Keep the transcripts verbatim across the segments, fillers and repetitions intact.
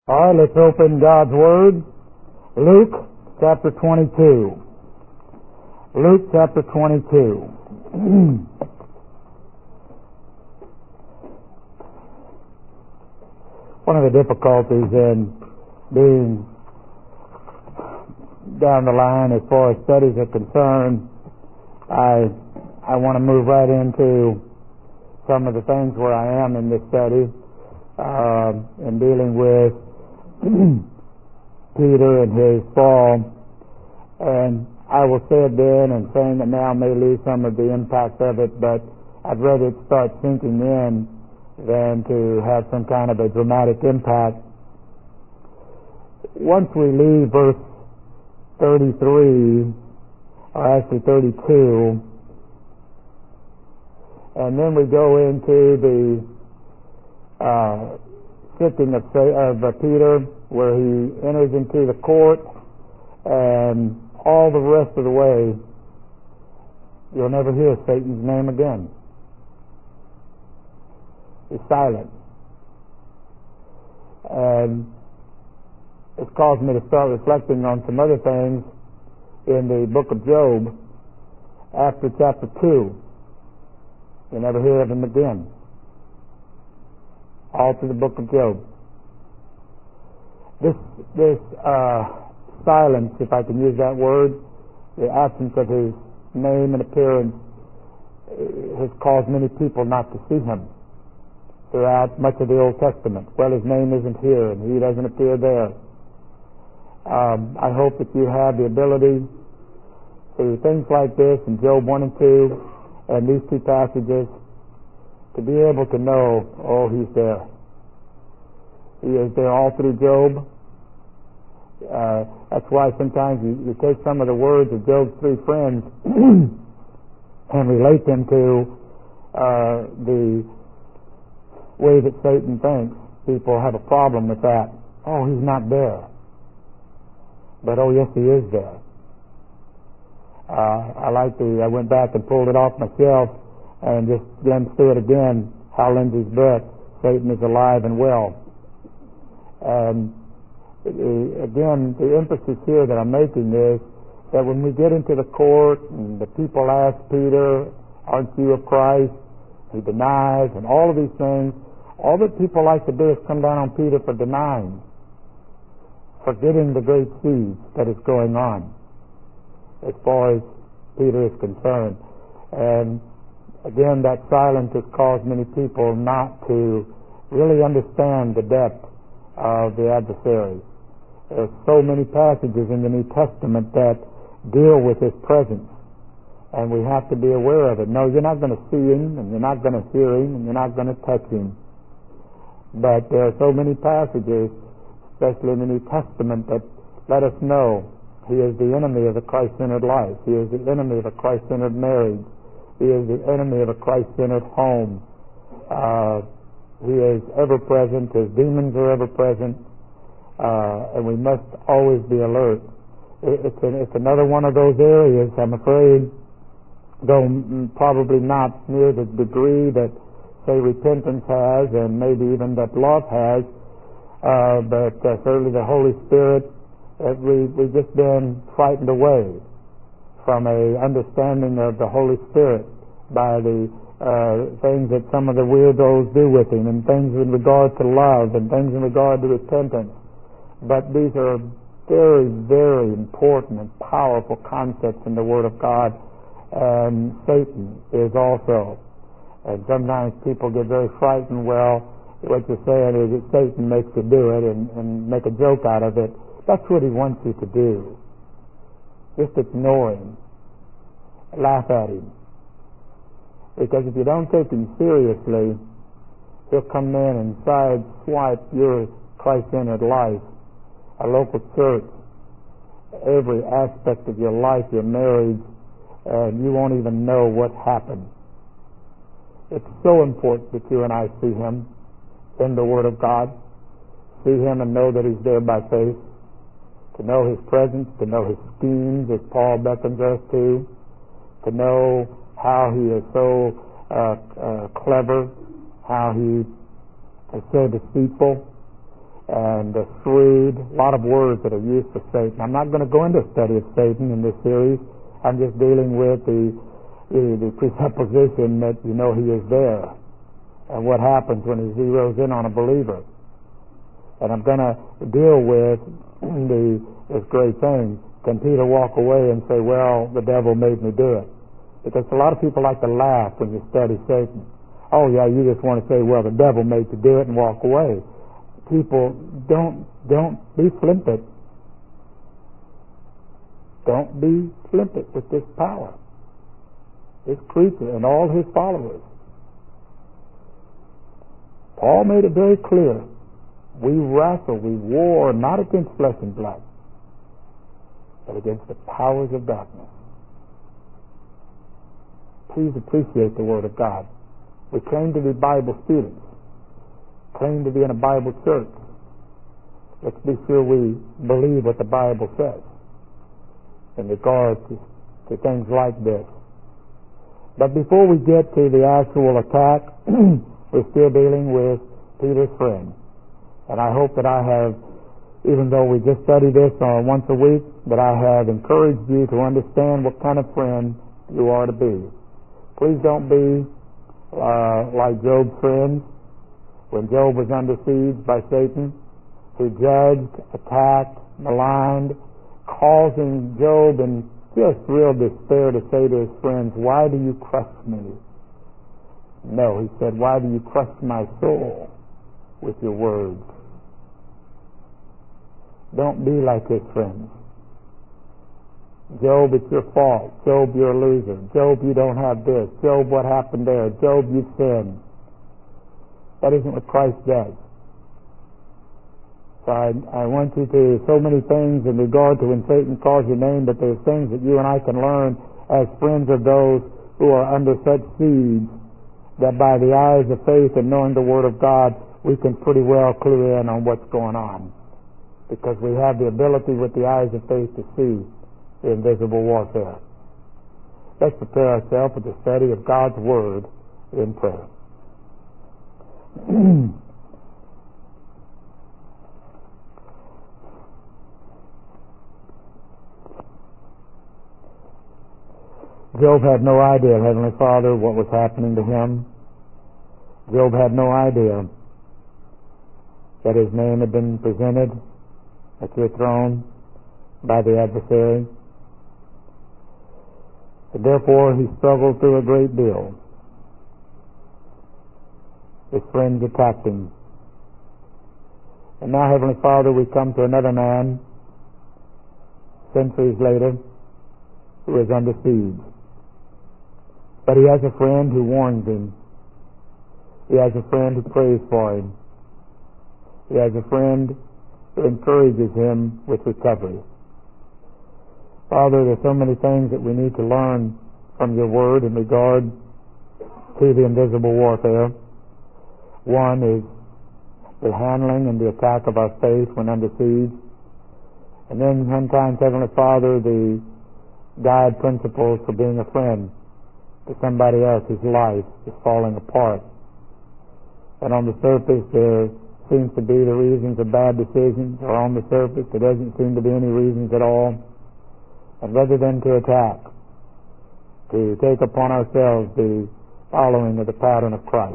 All right, let's open God's Word. Luke chapter twenty-two. Luke chapter twenty-two. One of the difficulties in being down the line as far as studies are concerned, I I want to move right into some of the things where I am in this study uh, in dealing with Peter and his fall, and I will say it then, and saying it now may lose some of the impact of it, but I'd rather it start sinking in than to have some kind of a dramatic impact. Once we leave verse thirty-three, or actually thirty-two, and then we go into the uh, sitting of, of uh, Peter, where he enters into the court, and all the rest of the way, you'll never hear Satan's name again. He's silent. And it's caused me to start reflecting on some other things in the book of Job after chapter two. You'll never hear of him again. All through the book of Job. This this uh, silence, if I can use that word, the absence of his name and appearance, has caused many people not to see him throughout much of the Old Testament. Well, his name isn't here, and he doesn't appear there. Um, I hope that you have the ability through things like this in Job one and two and these two passages to be able to know, oh, he's there. He is there all through Job. Uh, that's why sometimes you, you take some of the words of Job's three friends and relate them to uh, the way that Satan thinks. People have a problem with that. Oh, he's not there. But oh, yes, he is there. Uh, I like the, I went back and pulled it off myself and just glimpsed through it again, how Lindsay's book, Satan is alive and well. And the, again, the emphasis here that I'm making is that when we get into the court and the people ask Peter, aren't you of Christ? He denies, and all of these things, all that people like to do is come down on Peter for denying, forgetting the great siege that is going on as far as Peter is concerned. And again, that silence has caused many people not to really understand the depth of the adversary. There's so many passages in the New Testament that deal with his presence, and we have to be aware of it. No, you're not going to see him, and you're not going to hear him, and you're not going to touch him. But there are so many passages, especially in the New Testament, that let us know he is the enemy of the Christ-centered life. He is the enemy of a Christ-centered marriage. He is the enemy of a Christ-centered home. Uh, he is ever present. His demons are ever present. Uh, and we must always be alert. It, it's, an, it's another one of those areas, I'm afraid, though probably not near the degree that, say, repentance has and maybe even that love has, uh, but uh, certainly the Holy Spirit, uh, we, we've just been frightened away from a understanding of the Holy Spirit by the uh, things that some of the weirdos do with him, and things in regard to love, and things in regard to repentance. But these are very, very important and powerful concepts in the Word of God, and Satan is also. And sometimes people get very frightened. Well, what you're saying is that Satan makes you do it and, and make a joke out of it. That's what he wants you to do. Just ignore him. Laugh at him. Because if you don't take him seriously, he'll come in and side-swipe your Christ-centered life, a local church, every aspect of your life, your marriage, and you won't even know what happened. It's so important that you and I see him in the Word of God, see him and know that he's there by faith, to know his presence, to know his schemes, as Paul beckons us to, to know how he is so uh, uh, clever, how he is so deceitful, and uh, shrewd, a lot of words that are used for Satan. I'm not going to go into a study of Satan in this series. I'm just dealing with the, the, the presupposition that you know he is there and what happens when he zeroes in on a believer. And I'm going to deal with the this great thing. Can Peter walk away and say, well, the devil made me do it? Because a lot of people like to laugh when you study Satan. Oh, yeah, you just want to say, well, the devil made you do it and walk away. People, don't, don't be flippant. Don't be flippant with this power. This creature and all his followers. Paul made it very clear. We wrestle, we war not against flesh and blood, but against the powers of darkness. Please appreciate the Word of God. We claim to be Bible students, claim to be in a Bible church. Let's be sure we believe what the Bible says in regard to, to things like this. But before we get to the actual attack, we're still dealing with Peter's friend. And I hope that I have, even though we just study this uh, once a week, that I have encouraged you to understand what kind of friend you are to be. Please don't be uh, like Job's friends. When Job was under siege by Satan, he judged, attacked, maligned, causing Job in just real despair to say to his friends, why do you crush me? No, he said, why do you crush my soul with your words? Don't be like his friends. Job, it's your fault. Job, you're a loser. Job, you don't have this. Job, what happened there? Job, you sinned. That isn't what Christ does. So I, I want you to, so many things in regard to when Satan calls your name, but there's things that you and I can learn as friends of those who are under such siege, that by the eyes of faith and knowing the Word of God, we can pretty well clue in on what's going on. Because we have the ability with the eyes of faith to see the invisible warfare. Let's prepare ourselves for the study of God's Word in prayer. Job had no idea, Heavenly Father, what was happening to him. Job had no idea that his name had been presented at your throne by the adversary. And therefore he struggled through a great deal. His friends attacked him. And now, Heavenly Father, we come to another man, centuries later, who is under siege. But he has a friend who warns him. He has a friend who prays for him. He has a friend who encourages him with recovery. Father, there's so many things that we need to learn from your Word in regard to the invisible warfare. One is the handling and the attack of our faith when under siege. And then sometimes, Heavenly Father, the guide principles for being a friend to somebody else whose life is falling apart. And on the surface there seems to be the reasons of bad decisions, or on the surface there doesn't seem to be any reasons at all. And rather than to attack, to take upon ourselves the following of the pattern of Christ.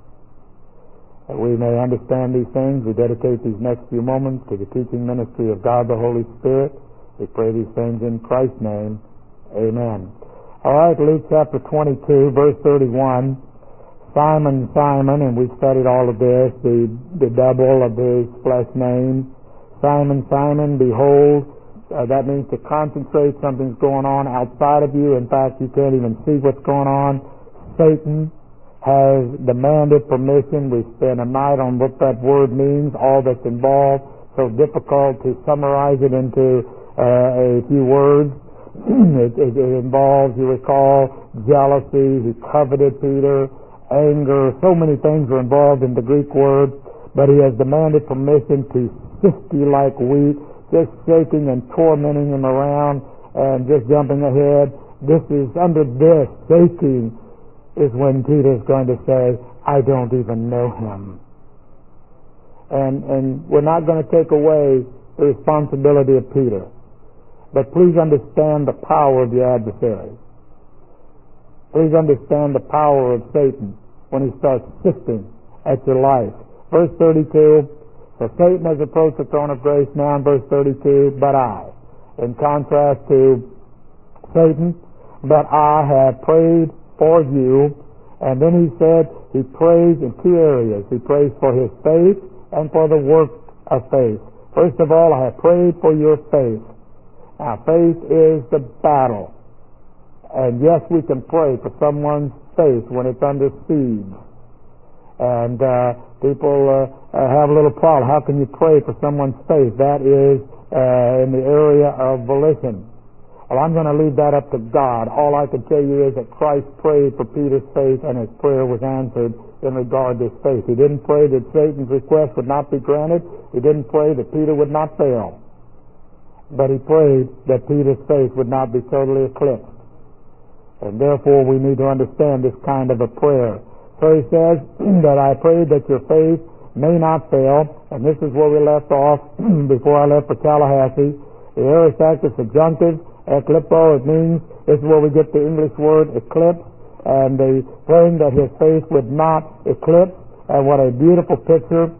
That we may understand these things, we dedicate these next few moments to the teaching ministry of God the Holy Spirit. We pray these things in Christ's name. Amen. All right, Luke chapter twenty-two, verse thirty-one. Simon, Simon, and we've studied all of this, the, the double of his flesh name. Simon, Simon, behold, uh, that means to concentrate, something's going on outside of you. In fact, you can't even see what's going on. Satan has demanded permission. We spent a night on what that word means, all that's involved. So difficult to summarize it into uh, a few words. it, it, it involves, you recall, jealousy. He coveted Peter. Anger, so many things are involved in the Greek word, but he has demanded permission to sift you like wheat, just shaking and tormenting him around and just jumping ahead. This is, under this shaking is when Peter's going to say, I don't even know him. And, and we're not going to take away the responsibility of Peter. But please understand the power of the adversary. Please understand the power of Satan when he starts sifting at your life. Verse thirty-two, so Satan has approached the throne of grace. Now in verse thirty-two, but I. In contrast to Satan, but I have prayed for you. And then he said he prays in two areas. He prays for his faith and for the work of faith. First of all, I have prayed for your faith. Now, faith is the battle. And yes, we can pray for someone's faith when it's under siege. And uh, people uh, uh, have a little problem. How can you pray for someone's faith? That is uh, in the area of volition. Well, I'm going to leave that up to God. All I can tell you is that Christ prayed for Peter's faith, and his prayer was answered in regard to his faith. He didn't pray that Satan's request would not be granted. He didn't pray that Peter would not fail. But he prayed that Peter's faith would not be totally eclipsed. And therefore, we need to understand this kind of a prayer. So he says that I prayed that your faith may not fail. And this is where we left off before I left for Tallahassee. The aorist act is subjunctive. Eclipso, it means, this is where we get the English word eclipse, and the praying that his faith would not eclipse. And what a beautiful picture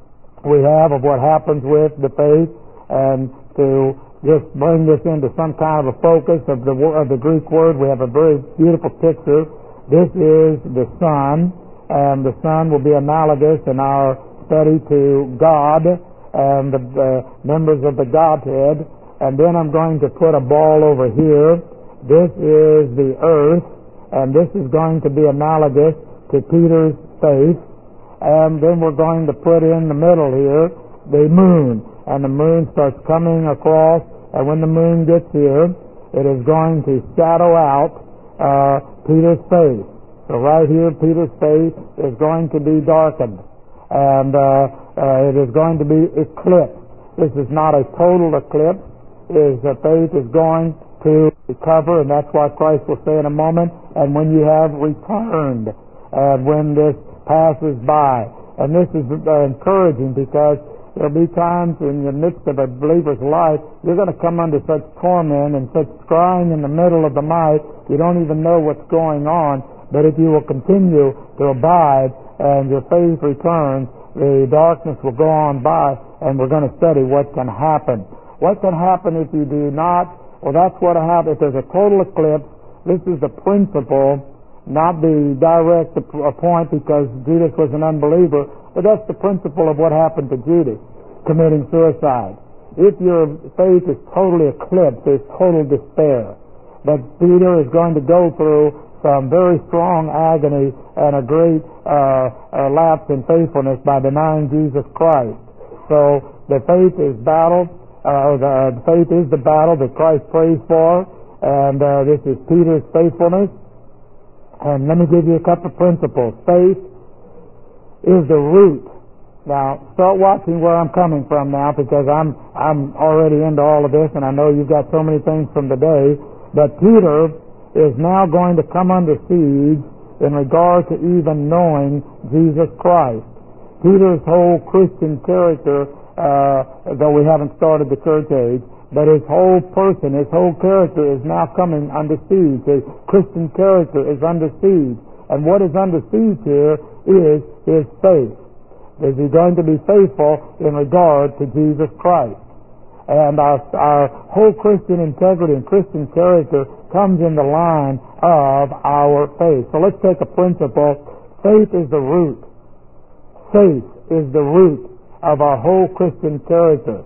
we have of what happens with the faith. And to just bring this into some kind of a focus of the of the Greek word, we have a very beautiful picture. This is the Son, and the Son will be analogous in our study to God and the uh, members of the Godhead. And then I'm going to put a ball over here. This is the earth, and this is going to be analogous to Peter's faith. And then we're going to put in the middle here the moon, and the moon starts coming across, and when the moon gets here, it is going to shadow out uh, Peter's faith. So right here, Peter's faith is going to be darkened, and uh, uh, it is going to be eclipsed. This is not a total eclipse. Is that faith is going to recover, and that's why Christ will say in a moment, and when you have returned, and when this passes by. And this is uh, encouraging, because there'll be times in the midst of a believer's life, you're going to come under such torment and such crying in the middle of the night, you don't even know what's going on. But if you will continue to abide and your faith returns, the darkness will go on by, and we're going to study what can happen. What can happen if you do not? Well, that's what happens. If there's a total eclipse, this is the principle, not the direct point, because Judas was an unbeliever, but that's the principle of what happened to Judas, committing suicide. If your faith is totally eclipsed, there's total despair. But Peter is going to go through some very strong agony and a great uh, uh, lapse in faithfulness by denying Jesus Christ. So the faith is battled. Uh, the, the faith is the battle that Christ prays for, and uh, this is Peter's faithfulness. And let me give you a couple of principles. Faith is the root. Now, start watching where I'm coming from now, because I'm I'm already into all of this, and I know you've got so many things from the day. But Peter is now going to come under siege in regard to even knowing Jesus Christ. Peter's whole Christian character, Uh, though we haven't started the church age, but his whole person, his whole character is now coming under siege. His Christian character is under siege. And what is under siege here is his faith. Is he going to be faithful in regard to Jesus Christ? And our, our whole Christian integrity and Christian character comes in the line of our faith. So let's take a principle. Faith is the root. Faith is the root of our whole Christian character.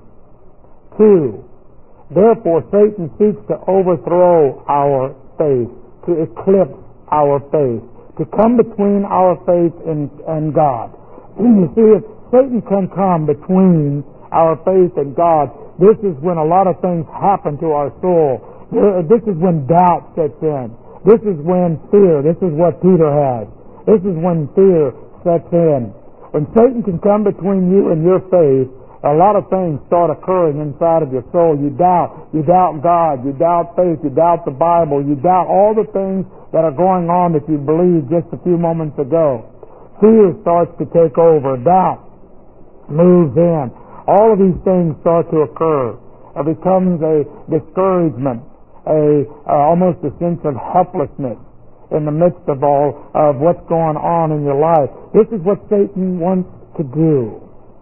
Two, therefore Satan seeks to overthrow our faith, to eclipse our faith, to come between our faith and, and God. You see, if Satan can come between our faith and God, this is when a lot of things happen to our soul. This is when doubt sets in. This is when fear, this is what Peter had. This is when fear sets in. When Satan can come between you and your faith, a lot of things start occurring inside of your soul. You doubt. You doubt God. You doubt faith. You doubt the Bible. You doubt all the things that are going on that you believed just a few moments ago. Fear starts to take over. Doubt. moves in. All of these things start to occur. It becomes a discouragement, a uh, almost a sense of helplessness in the midst of all of what's going on in your life. This is what Satan wants to do.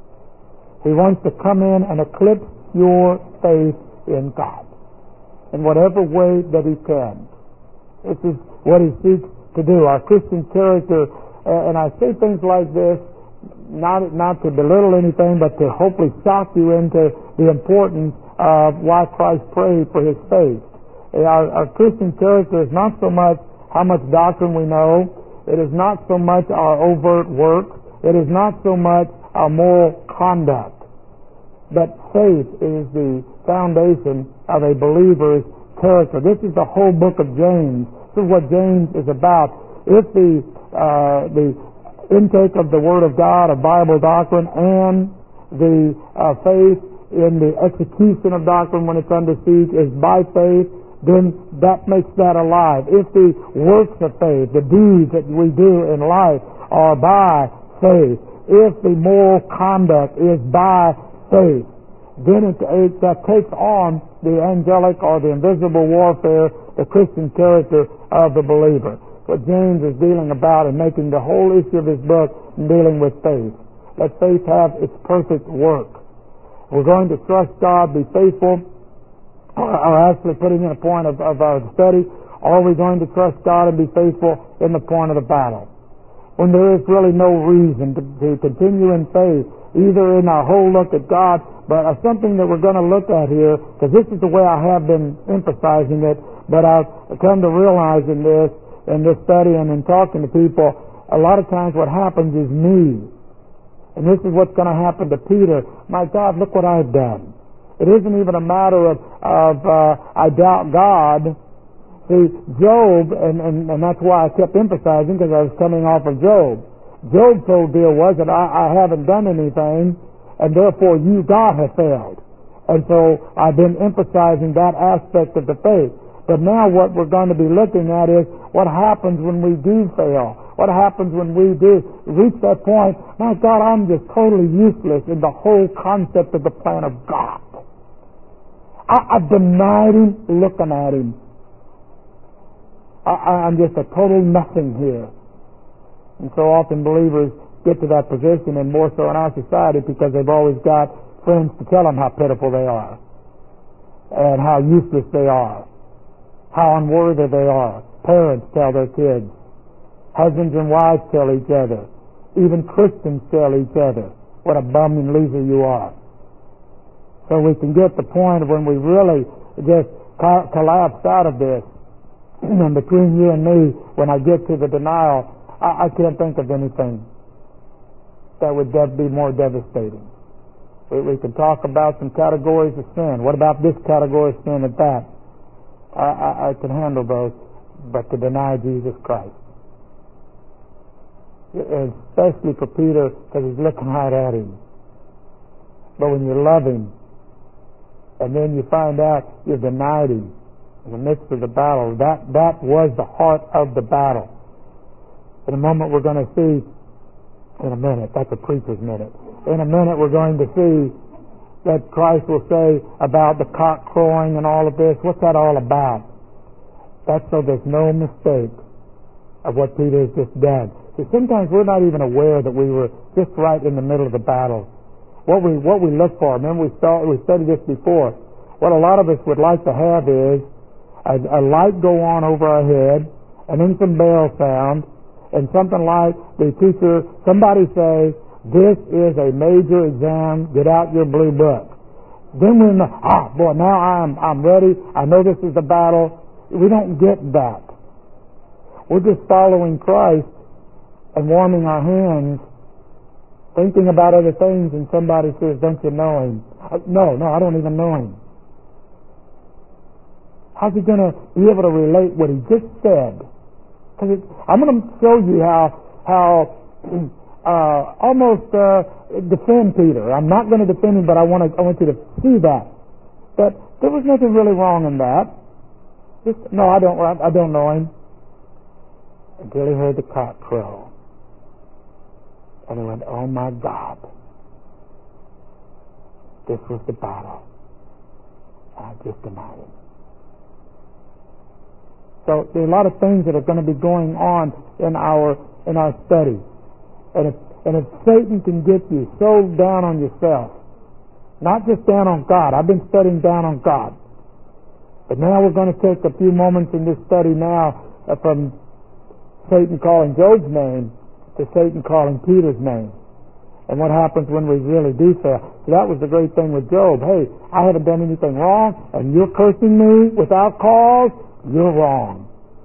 He wants to come in and eclipse your faith in God in whatever way that he can. This is what he seeks to do. Our Christian character, uh, and I say things like this not not to belittle anything, but to hopefully shock you into the importance of why Christ prayed for his faith. Our, our Christian character is not so much how much doctrine we know. It is not so much our overt work. It is not so much our moral conduct. But faith is the foundation of a believer's character. This is the whole book of James. This is what James is about. If the uh, the intake of the Word of God, of Bible doctrine, and the uh, faith in the execution of doctrine when it's under siege is by faith, then that makes that alive. If the works of faith, the deeds that we do in life are by faith, if the moral conduct is by faith, then it, it that takes on the angelic or the invisible warfare, the Christian character of the believer. What James is dealing about and making the whole issue of his book dealing with faith. Let faith have its perfect work. We're going to trust God, be faithful, or actually putting in a point of, of our study, are we going to trust God and be faithful in the point of the battle? When there is really no reason to, to continue in faith, either in our whole look at God, but uh, something that we're going to look at here, because this is the way I have been emphasizing it, but I've come to realize in this, in this study and in talking to people, a lot of times what happens is me. And this is what's going to happen to Peter. My God, look what I've done. It isn't even a matter of, of uh, I doubt God. See, Job, and, and, and that's why I kept emphasizing, because I was coming off of Job. Job's whole deal was that I, I haven't done anything, and therefore you, God, have failed. And so I've been emphasizing that aspect of the faith. But now what we're going to be looking at is what happens when we do fail. What happens when we do reach that point, my God, I'm just totally useless in the whole concept of the plan of God. I, I denied him looking at him. I, I'm just a total nothing here. And so often believers get to that position, and more so in our society, because they've always got friends to tell them how pitiful they are and how useless they are, how unworthy they are. Parents tell their kids. Husbands and wives tell each other. Even Christians tell each other what a bum and loser you are. So we can get the point of when we really just collapse out of this. And between you and me, when I get to the denial, I, I can't think of anything that would be more devastating. We, we can talk about some categories of sin. What about this category of sin at that? I, I, I can handle those, but to deny Jesus Christ, especially for Peter, because he's looking right at him. But when you love him, and then you find out you denied him in the midst of the battle, that, that was the heart of the battle. In a moment we're going to see, in a minute, that's a preacher's minute, in a minute we're going to see that Christ will say about the cock crowing and all of this. What's that all about? That's so there's no mistake of what Peter has just done. See, sometimes we're not even aware that we were just right in the middle of the battle. What we what we look for, remember we start, we studied this before. What a lot of us would like to have is a, a light go on over our head, and then some bell sound, and something like the teacher, somebody say, "This is a major exam. Get out your blue book." Then we know, ah, boy, now I'm I'm ready. I know this is the battle. We don't get that. We're just following Christ and warming our hands, thinking about other things, and somebody says, "Don't you know him?" No, no, I don't even know him. How's he going to be able to relate what he just said? Because I'm going to show you how how. Uh, almost uh, defend Peter. I'm not going to defend him, but I want to. I want you to see that. But there was nothing really wrong in that. Just, no, I don't. I don't know him. Until he heard the cock crow, and he went, "Oh my God!" This was the battle. I just denied him. So there are a lot of things that are going to be going on in our in our study. And if, and if Satan can get you so down on yourself, not just down on God. I've been studying down on God. But now we're going to take a few moments in this study now uh, from Satan calling Job's name to Satan calling Peter's name. And what happens when we really do fail. So that was the great thing with Job. Hey, I haven't done anything wrong, and you're cursing me without cause. You're wrong.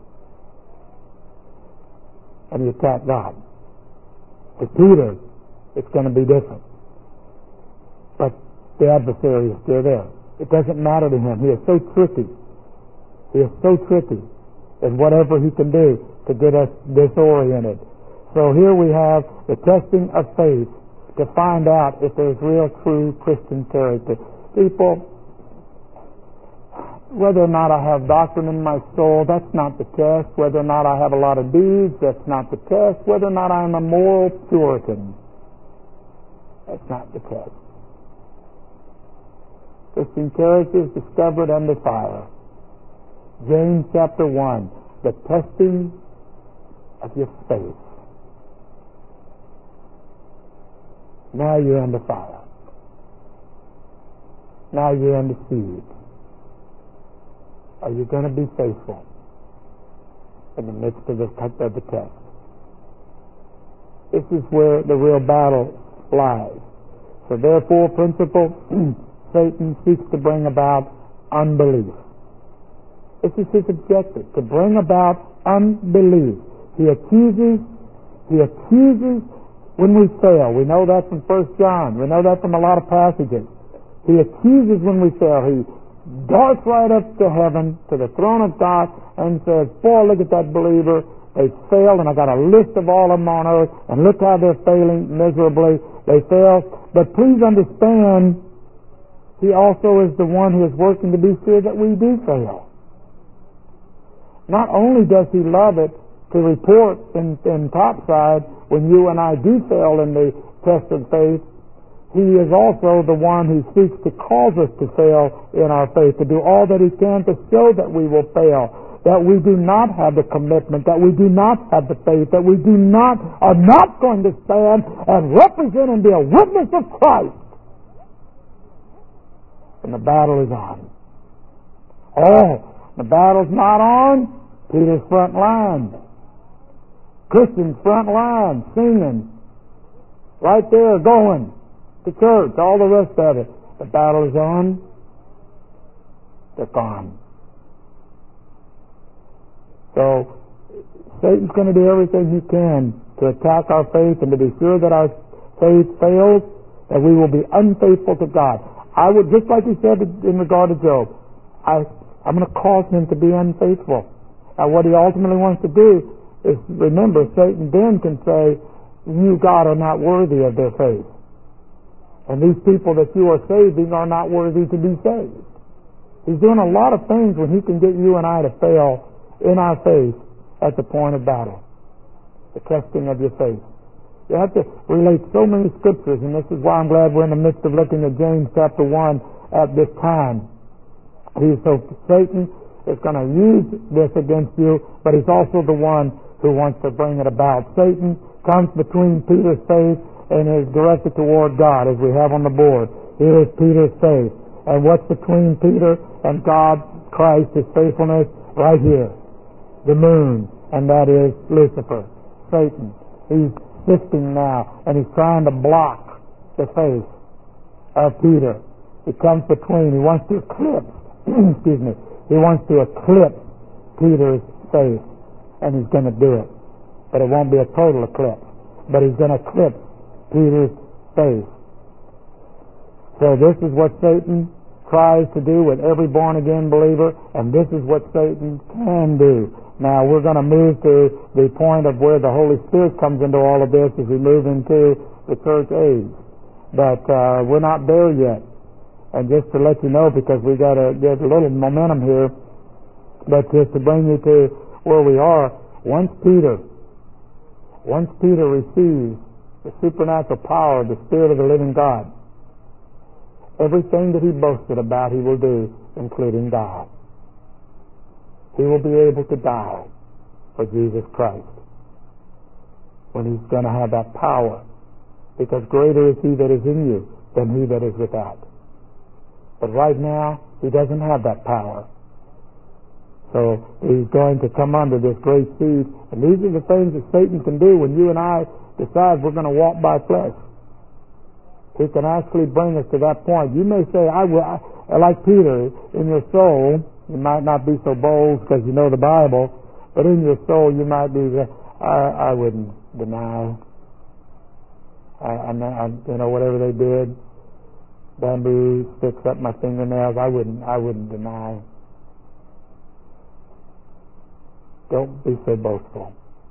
And he attacked God. With Peter, it's going to be different. But the adversary is still there. It doesn't matter to him. He is so tricky. He is so tricky in whatever he can do to get us disoriented. So here we have the testing of faith to find out if there's real, true Christian character. People, whether or not I have doctrine in my soul, that's not the test. Whether or not I have a lot of deeds, that's not the test. Whether or not I'm a moral Puritan, that's not the test. Christian character is discovered under fire. James chapter one, the testing of your faith. Now you're under fire. Now you're under siege. Are you going to be faithful in the midst of the, of the test? This is where the real battle lies. So therefore, principle, Satan seeks to bring about unbelief. This is his objective, to bring about unbelief. He accuses, he accuses when we fail. We know that from First John. We know that from a lot of passages. He accuses when we fail. He darts right up to heaven, to the throne of God, and says, boy, look at that believer. They failed, and I got a list of all of them on earth, and look how they're failing miserably. They failed. But please understand, he also is the one who is working to be sure that we do fail. Not only does he love it to report in, in topside when you and I do fail in the test of faith, he is also the one who seeks to cause us to fail in our faith, to do all that he can to show that we will fail, that we do not have the commitment, that we do not have the faith, that we do not, are not going to stand and represent and be a witness of Christ. And the battle is on. Oh, the battle's not on. Peter's front line. Christian's front line, singing. Right there, going to church, all the rest of it. The battle is on. They're gone. So, Satan's going to do everything he can to attack our faith and to be sure that our faith fails, that we will be unfaithful to God. I would, just like he said in regard to Job, I, I'm going to cause him to be unfaithful. Now, what he ultimately wants to do is, remember, Satan then can say, you, God, are not worthy of their faith. And these people that you are saving are not worthy to be saved. He's doing a lot of things when he can get you and I to fail in our faith at the point of battle. The testing of your faith. You have to relate so many scriptures, and this is why I'm glad we're in the midst of looking at James chapter one at this time. He's so Satan is going to use this against you, but he's also the one who wants to bring it about. Satan comes between Peter's faith and is directed toward God, as we have on the board. Here is Peter's faith. And what's between Peter and God, Christ, his faithfulness? Right here. The moon, and that is Lucifer, Satan. He's sifting now, and he's trying to block the faith of Peter. He comes between. He wants to eclipse, excuse me, he wants to eclipse Peter's faith, and he's going to do it. But it won't be a total eclipse, but he's going to eclipse Peter's faith. So this is what Satan tries to do with every born-again believer, and this is what Satan can do. Now, we're going to move to the point of where the Holy Spirit comes into all of this as we move into the church age. But uh, we're not there yet. And just to let you know, because we got to get a little momentum here, but just to bring you to where we are, once Peter, once Peter receives the supernatural power of the Spirit of the living God, Everything that he boasted about he will do, including God. He will be able to die for Jesus Christ when he's going to have that power, because greater is he that is in you than he that is without. But right now, he doesn't have that power. So he's going to come under this great seed, and these are the things that Satan can do when you and I decide we're going to walk by flesh. He can actually bring us to that point. You may say, I will, I, like Peter, in your soul, you might not be so bold because you know the Bible, but in your soul you might be, I, I wouldn't deny. I, I, I, you know, whatever they did, bamboo sticks up my fingernails, I wouldn't, I wouldn't deny. Don't be so boastful.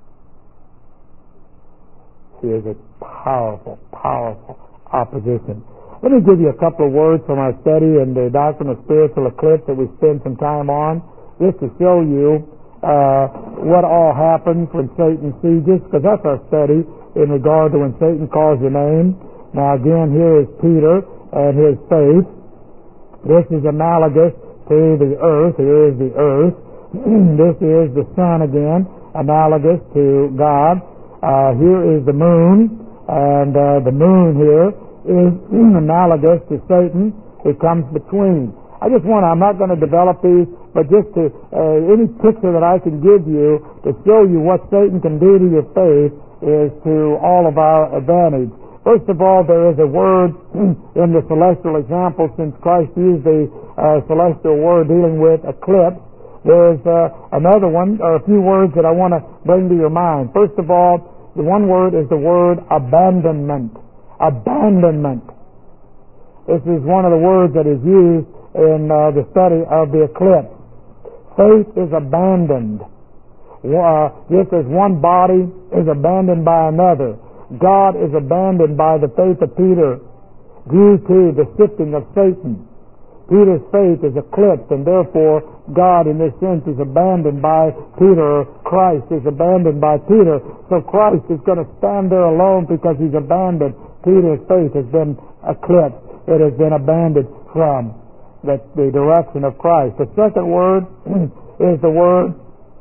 He is a powerful, powerful opposition. Let me give you a couple of words from our study in the Doctrine of Spiritual Eclipse that we spent some time on, just to show you uh, what all happens when Satan sieges, because that's our study in regard to when Satan calls your name. Now again, here is Peter and his faith. This is analogous to the earth. Here is the earth. This is the sun again, analogous to God. Uh, here is the moon, and uh, the moon here is analogous to Satan, who comes between. I just want, I'm not going to develop these, but just to, uh, any picture that I can give you to show you what Satan can do to your faith is to all of our advantage. First of all, there is a word in the celestial example, since Christ used the uh, celestial word dealing with eclipse. There's uh, another one, or a few words that I want to bring to your mind. First of all, the one word is the word abandonment. Abandonment. This is one of the words that is used in uh, the study of the eclipse. Faith is abandoned. Uh, just as one body is abandoned by another, God is abandoned by the faith of Peter due to the sifting of Satan. Peter's faith is eclipsed, and therefore God in this sense is abandoned by Peter. Christ is abandoned by Peter. So Christ is going to stand there alone because he's abandoned. Peter's faith has been eclipsed. It has been abandoned from the, the direction of Christ. The second word is the word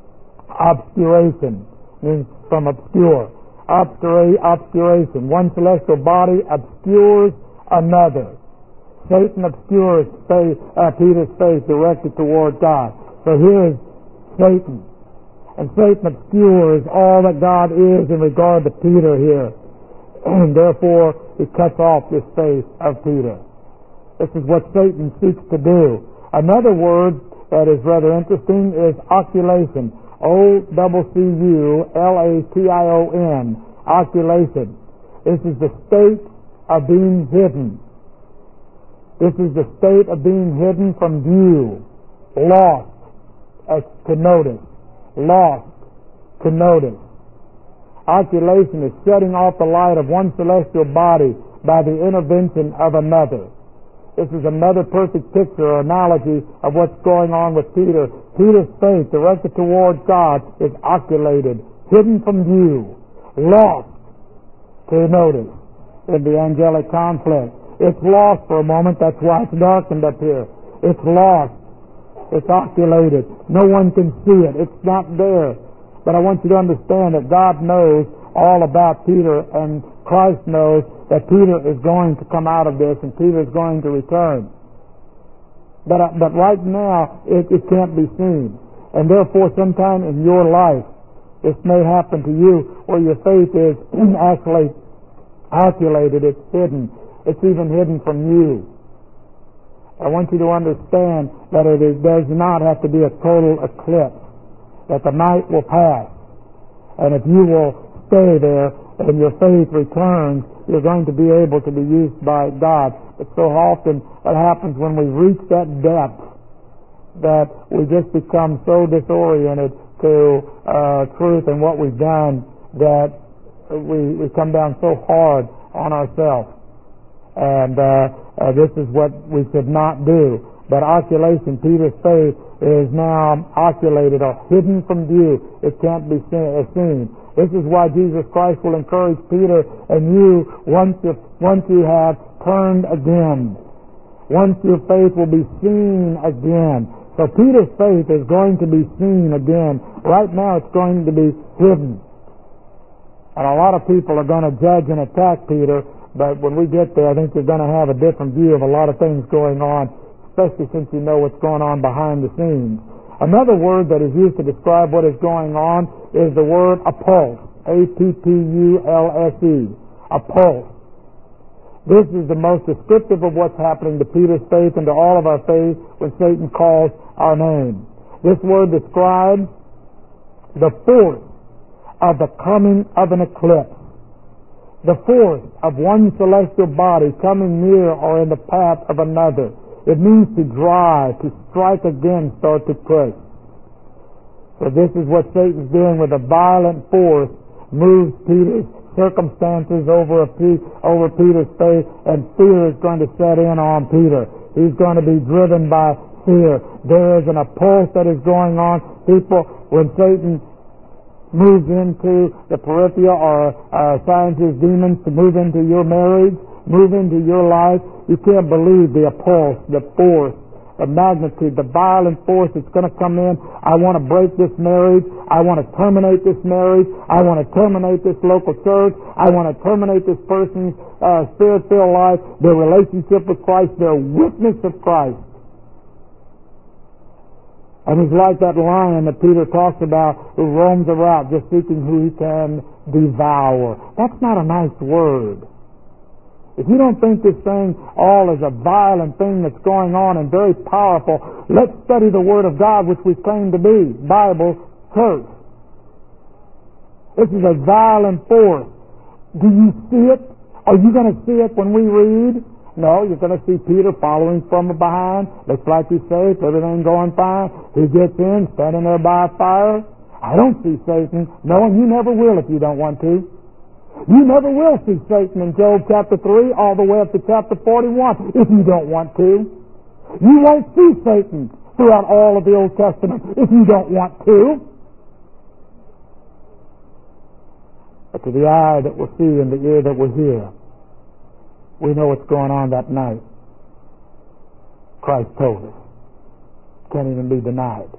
obscuration, means from obscure. Obscura, obscuration. One celestial body obscures another. Satan obscures faith, uh, Peter's faith directed toward God. So here is Satan. And Satan obscures all that God is in regard to Peter here. And therefore, he cuts off this faith of Peter. This is what Satan seeks to do. Another word that is rather interesting is occultation. O C C U L A T I O N. Occulation. This is the state of being hidden. This is the state of being hidden from view, lost as to notice, lost to notice. Occultation is shutting off the light of one celestial body by the intervention of another. This is another perfect picture or analogy of what's going on with Peter. Peter's faith directed toward God is oculated, hidden from view, lost to notice in the angelic conflict. It's lost for a moment. That's why it's darkened up here. It's lost. It's oculated. No one can see it. It's not there. But I want you to understand that God knows all about Peter, and Christ knows that Peter is going to come out of this, and Peter is going to return. But, uh, but right now, it, it can't be seen. And therefore, sometime in your life, this may happen to you where your faith is actually oculated. It's hidden. It's even hidden from you. I want you to understand that it is, does not have to be a total eclipse, that the night will pass. And if you will stay there and your faith returns, you're going to be able to be used by God. But so often what happens when we reach that depth, that we just become so disoriented to uh, truth and what we've done that we, we come down so hard on ourselves. And uh, uh, this is what we should not do. But occulation, Peter's faith, is now oculated or hidden from view. It can't be seen. This is why Jesus Christ will encourage Peter and you once you, once you have turned again. Once your faith will be seen again. So Peter's faith is going to be seen again. Right now it's going to be hidden. And a lot of people are going to judge and attack Peter, but when we get there, I think you're going to have a different view of a lot of things going on, especially since you know what's going on behind the scenes. Another word that is used to describe what is going on is the word appulse. A P P U L S E. Appulse. This is the most descriptive of what's happening to Peter's faith and to all of our faith when Satan calls our name. This word describes the force of the coming of an eclipse. The force of one celestial body coming near or in the path of another. It means to drive, to strike against, or to push. So this is what Satan's doing with a violent force, moves Peter's circumstances over, a, over Peter's faith, and fear is going to set in on Peter. He's going to be driven by fear. There is an appulse that is going on. People, when Satan moves into the periphery or uh, assigns his demons to move into your marriage, move into your life, you can't believe the appulse, the force, the magnitude, the violent force that's going to come in. I want to break this marriage. I want to terminate this marriage. I want to terminate this local church. I want to terminate this person's uh, spirit-filled life, their relationship with Christ, their witness of Christ. And he's like that lion that Peter talks about who roams around just seeking who he can devour. That's not a nice word. If you don't think this thing all is a violent thing that's going on and very powerful, let's study the Word of God, which we claim to be, Bible, church. This is a violent force. Do you see it? Are you going to see it when we read? No, you're going to see Peter following from behind. Looks like he's safe, everything going fine. He gets in, standing there by a fire. I don't see Satan. No, and you never will if you don't want to. You never will see Satan in Job chapter three all the way up to chapter forty-one if you don't want to. You won't see Satan throughout all of the Old Testament if you don't want to. But to the eye that will see and the ear that will hear, we know what's going on that night. Christ told us. Can't even be denied.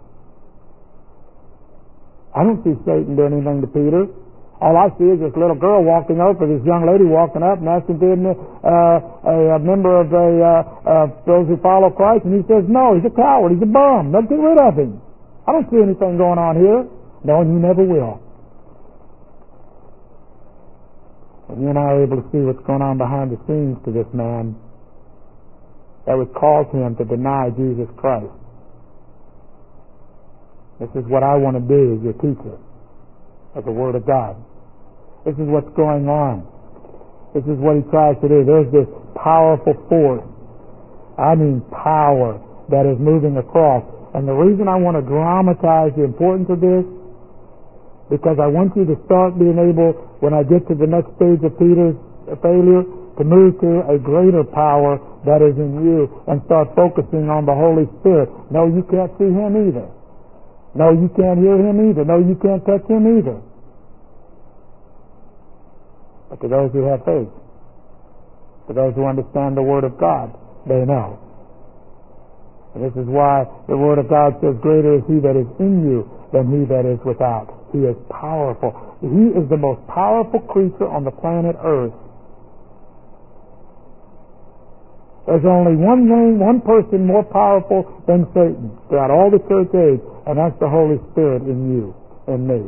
I don't see Satan do anything to Peter. All I see is this little girl walking over, this young lady walking up and asking to be uh, a, a member of a, uh, uh, those who follow Christ, and he says, no, he's a coward, he's a bum, let's get rid of him. I don't see anything going on here. No, and you never will. And you and I are able to see what's going on behind the scenes to this man that would cause him to deny Jesus Christ. This is what I want to do as your teacher of the Word of God. This is what's going on. This is what he tries to do. There's this powerful force. I mean power that is moving across. And the reason I want to dramatize the importance of this, because I want you to start being able, when I get to the next stage of Peter's failure, to move to a greater power that is in you and start focusing on the Holy Spirit. No, you can't see him either. No, you can't hear him either. No, you can't touch him either. But to those who have faith, to those who understand the Word of God, they know. And this is why the Word of God says, greater is he that is in you than he that is without. He is powerful. He is the most powerful creature on the planet Earth. There's only one name, one person more powerful than Satan throughout all the church age, and that's the Holy Spirit in you and me.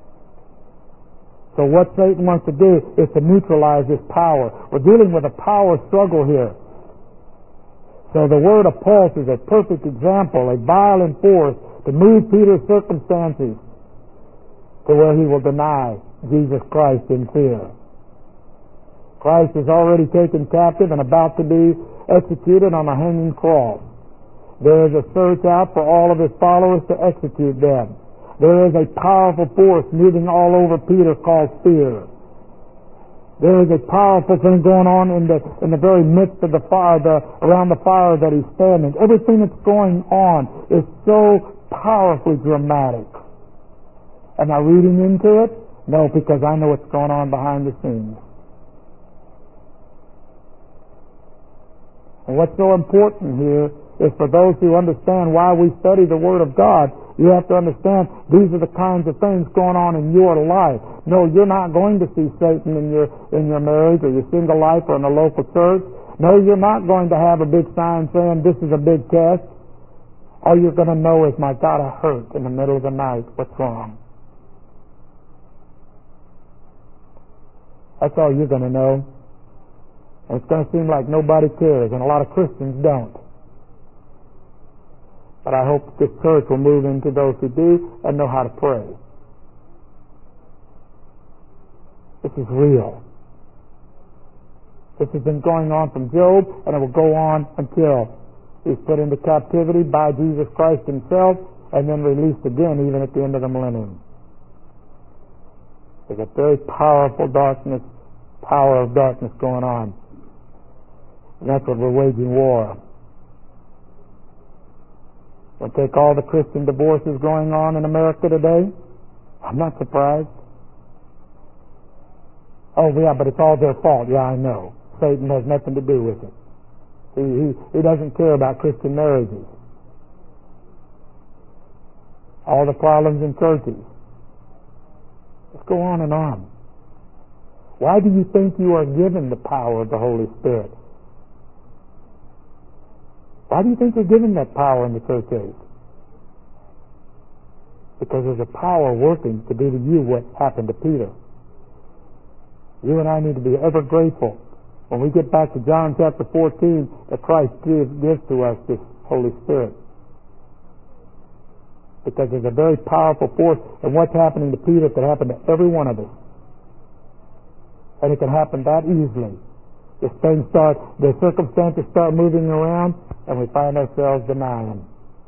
So what Satan wants to do is to neutralize this power. We're dealing with a power struggle here. So the word appulse is a perfect example, a violent force to move Peter's circumstances to where he will deny Jesus Christ in fear. Christ is already taken captive and about to be executed on a hanging cross. There is a search out for all of his followers to execute them. There is a powerful force moving all over Peter called fear. There is a powerful thing going on in the in the very midst of the fire, the, around the fire that he's standing. Everything that's going on is so powerfully dramatic. Am I reading into it? No, because I know what's going on behind the scenes. And what's so important here is for those who understand why we study the Word of God, you have to understand these are the kinds of things going on in your life. No, you're not going to see Satan in your in your marriage or your single life or in a local church. No, you're not going to have a big sign saying this is a big test. All you're going to know is, my God, I hurt in the middle of the night. What's wrong? That's all you're going to know. And it's going to seem like nobody cares, and a lot of Christians don't. But I hope this church will move into those who do and know how to pray. This is real. This has been going on from Job, and it will go on until he's put into captivity by Jesus Christ himself, and then released again even at the end of the millennium. There's a very powerful darkness, power of darkness going on. And that's what we're waging war. We'll take all the Christian divorces going on in America today. I'm not surprised. Oh, yeah, but it's all their fault. Yeah, I know. Satan has nothing to do with it. He, he, he doesn't care about Christian marriages. All the problems in churches. Let's go on and on. Why do you think you are given the power of the Holy Spirit? Why do you think you're given that power in the church age? Because there's a power working to do to you what happened to Peter. You and I need to be ever grateful when we get back to John chapter fourteen that Christ gives, gives to us this Holy Spirit. Because there's a very powerful force, and what's happening to Peter could happen to every one of us. And it can happen that easily. This thing start, the circumstances start moving around, and we find ourselves denying.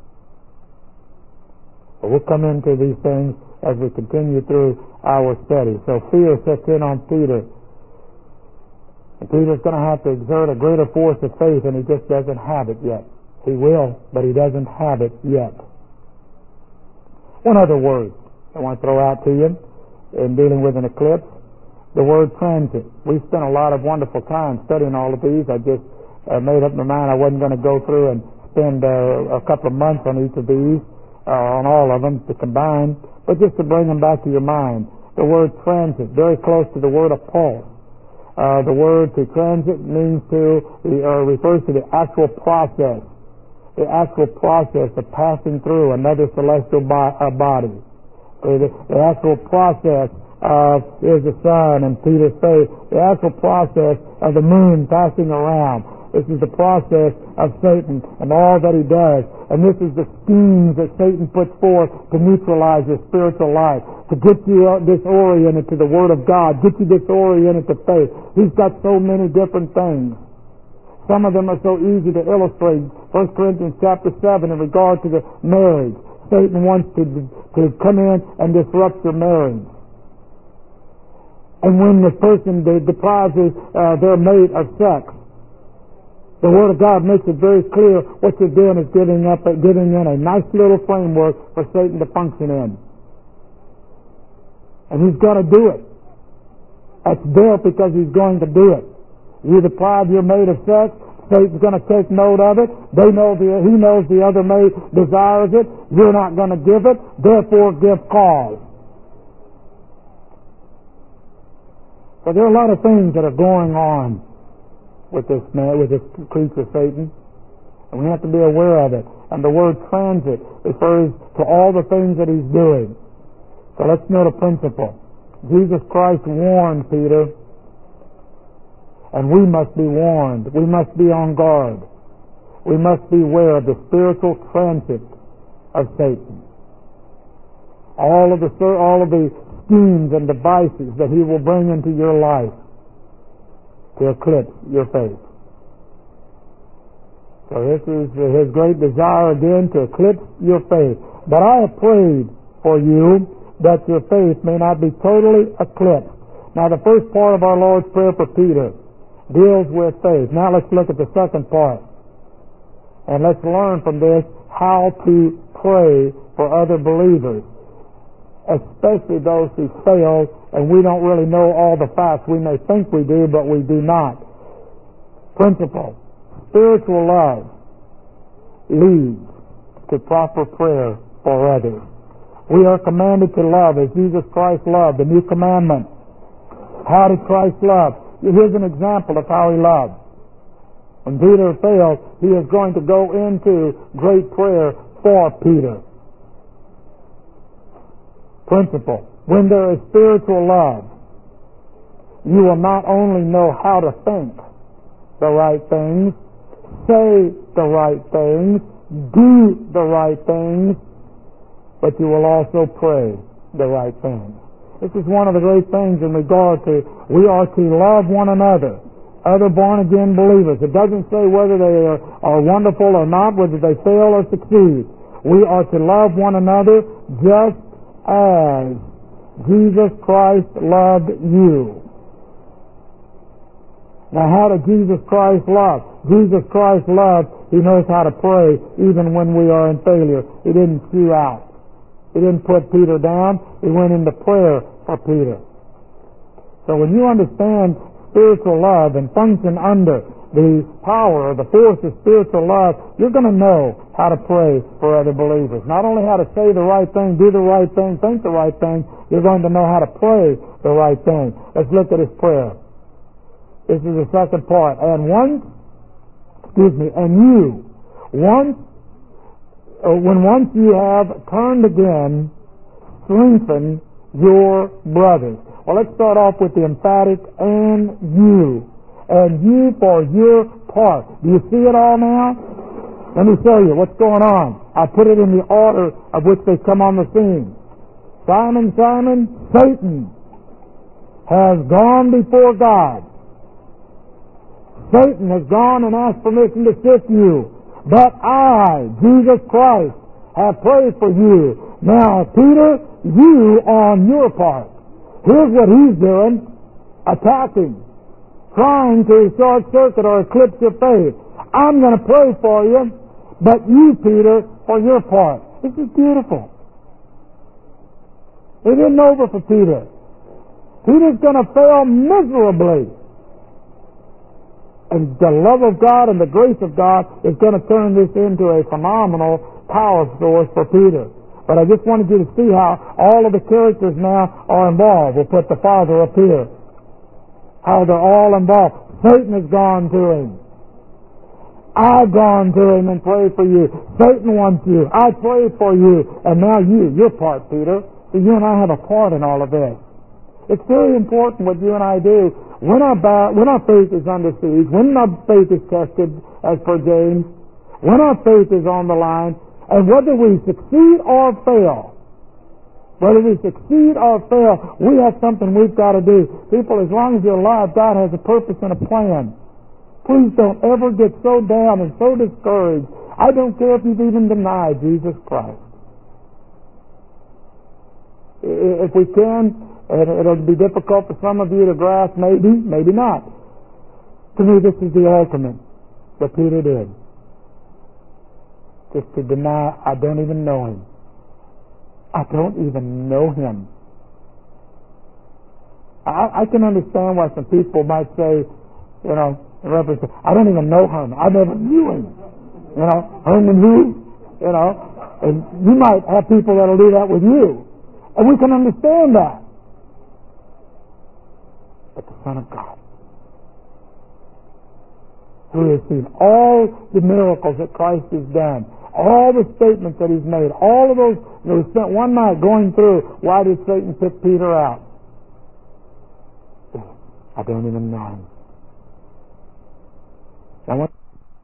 But we'll come into these things as we continue through our study. So fear sets in on Peter. And Peter's going to have to exert a greater force of faith, and he just doesn't have it yet. He will, but he doesn't have it yet. One other word I want to throw out to you in dealing with an eclipse. The word transit. We've spent a lot of wonderful time studying all of these. I just uh, made up my mind I wasn't going to go through and spend uh, a couple of months on each of these, uh, on all of them to combine, but just to bring them back to your mind. The word transit, very close to the word of pulse. Uh, the word to transit means to, uh, refers to the actual process, the actual process of passing through another celestial bo- uh, body. Uh, the, the actual process of is the sun and Peter's faith, the actual process of the moon passing around. This is the process of Satan and all that he does. And this is the schemes that Satan puts forth to neutralize your spiritual life, to get you disoriented to the Word of God, get you disoriented to faith. He's got so many different things. Some of them are so easy to illustrate. First Corinthians chapter seven in regard to the marriage. Satan wants to, to come in and disrupt your marriage. And when the person deprives uh, their mate of sex, the Word of God makes it very clear what you're doing is giving up, giving in a nice little framework for Satan to function in. And he's going to do it. That's there because he's going to do it. You deprive your mate of sex, Satan's going to take note of it. They know the, he knows the other mate desires it. You're not going to give it. Therefore, give cause. So there are a lot of things that are going on with this man, with this creature Satan, and we have to be aware of it. And the word transit refers to all the things that he's doing. So let's note a principle. Jesus Christ warned Peter, and we must be warned. We must be on guard. We must beware of the spiritual transit of Satan. All of the all of the schemes and devices that he will bring into your life to eclipse your faith. So this is his great desire again, to eclipse your faith. But I have prayed for you that your faith may not be totally eclipsed. Now the first part of our Lord's Prayer for Peter deals with faith. Now let's look at the second part. And let's learn from this how to pray for other believers, especially those who fail and we don't really know all the facts. We may think we do, but we do not. Principle. spiritual love leads to proper prayer for others. We are commanded to love as Jesus Christ loved, the new commandment. How did Christ love? Here's an example of how he loved. When Peter failed, he is going to go into great prayer for Peter. Principle. When there is spiritual love, you will not only know how to think the right things, say the right things, do the right things, but you will also pray the right things. This is one of the great things in regard to we are to love one another, other born-again believers. It doesn't say whether they are, are wonderful or not, whether they fail or succeed. We are to love one another just as Jesus Christ loved you. Now, how did Jesus Christ love? Jesus Christ loved, he knows how to pray even when we are in failure. He didn't spew out. He didn't put Peter down. He went into prayer for Peter. So when you understand spiritual love and function under the power or the force of spiritual love, you're going to know how to pray for other believers. Not only how to say the right thing, do the right thing, think the right thing, you're going to know how to pray the right thing. Let's look at his prayer. This is the second part. And once, excuse me, and you, once, uh, when once you have turned again, strengthen your brothers. Well, let's start off with the emphatic, and you. And you for your part. Do you see it all now? Let me show you what's going on. I put it in the order of which they come on the scene. Simon, Simon, Satan has gone before God. Satan has gone and asked permission to sift you. But I, Jesus Christ, have prayed for you. Now, Peter, you on your part. Here's what he's doing. Attacking. Trying to short circuit or eclipse your faith. I'm going to pray for you, but you, Peter, for your part. This is beautiful. It isn't over for Peter. Peter's going to fail miserably. And the love of God and the grace of God is going to turn this into a phenomenal power source for Peter. But I just wanted you to see how all of the characters now are involved. We'll put the Father up here. How they're all involved. Satan has gone to him. I've gone to him and prayed for you. Satan wants you. I prayed for you. And now you, your part, Peter. So you and I have a part in all of this. It's very important what you and I do. When our, bar- when our faith is under siege, when our faith is tested, as per James, when our faith is on the line, and whether we succeed or fail, whether we succeed or fail, we have something we've got to do. People, as long as you're alive, God has a purpose and a plan. Please don't ever get so down and so discouraged. I don't care if you've even denied Jesus Christ. If we can, and it'll be difficult for some of you to grasp, maybe, maybe not. To me, this is the ultimate that Peter did. Just to deny, I don't even know him. I don't even know him. I, I can understand why some people might say, you know, in reference to, I don't even know Herman. I never knew him. You know, Herman who? You know, and you might have people that'll do that with you. And we can understand that. But the Son of God, who has seen all the miracles that Christ has done, all the statements that he's made, all of those, you know, we spent one night going through, why did Satan pick Peter out? I don't even know him. Now, when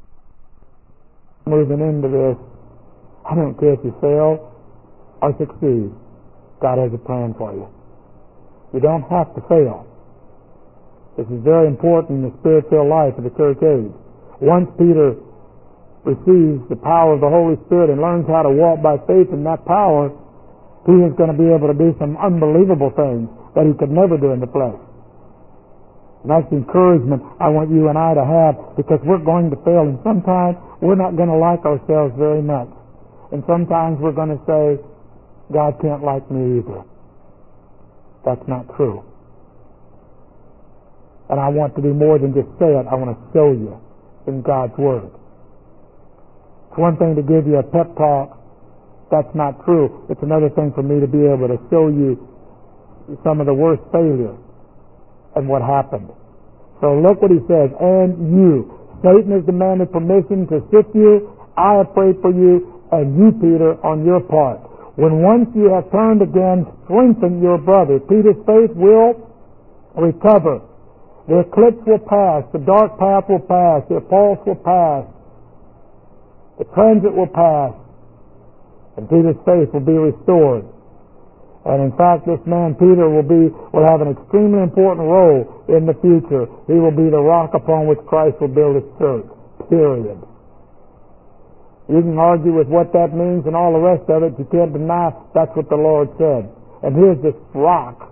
moving into this, I don't care if you fail or succeed. God has a plan for you. You don't have to fail. This is very important in the spiritual life of the church age. Once Peter receives the power of the Holy Spirit and learns how to walk by faith in that power, he is going to be able to do some unbelievable things that he could never do in the flesh. And that's the encouragement I want you and I to have, because we're going to fail, and sometimes we're not going to like ourselves very much. And sometimes we're going to say, God can't like me either. That's not true. And I want to do more than just say it. I want to show you in God's Word. It's one thing to give you a pep talk. That's not true. It's another thing for me to be able to show you some of the worst failures and what happened. So look what he says, and you. Satan has demanded permission to sift you. I have prayed for you, and you, Peter, on your part. When once you have turned again, strengthen your brother. Peter's faith will recover. The eclipse will pass. The dark path will pass. The impulse will pass. The transit will pass. And Peter's faith will be restored. And in fact, this man Peter will be will have an extremely important role in the future. He will be the rock upon which Christ will build his church. Period. You can argue with what that means and all the rest of it. You can't deny that's what the Lord said. And here's this rock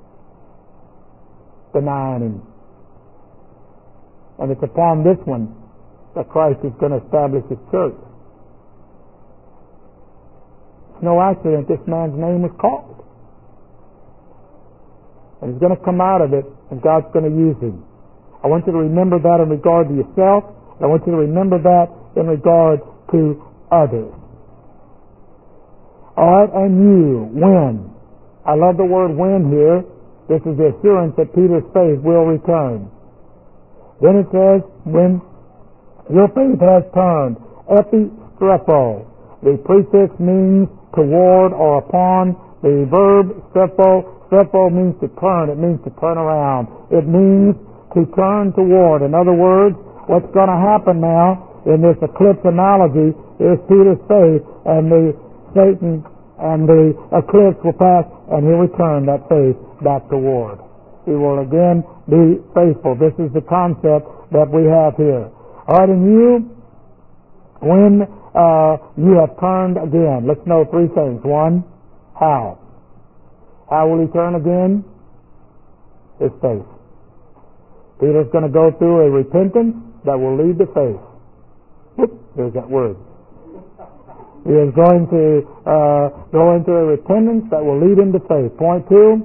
denying him. And it's upon this one that Christ is going to establish his church. It's no accident this man's name was called. And he's going to come out of it, and God's going to use him. I want you to remember that in regard to yourself. I want you to remember that in regard to others. All right, and you, when. I love the word when here. This is the assurance that Peter's faith will return. Then it says, when your faith has turned. Epistrepo. The prefix means toward or upon. The verb strepo. Strepo means to turn. It means to turn around. It means to turn toward. In other words, what's going to happen now in this eclipse analogy is Peter's faith, and the Satan and the eclipse will pass, and he'll return that faith back toward. He will again be faithful. This is the concept that we have here. All right, and you, when uh, you have turned again, let's know three things. One, how? How will he turn again? His faith. Peter's going to go through a repentance that will lead to faith. Whoop, there's that word. He is going to uh, go into a repentance that will lead him to faith. Point two.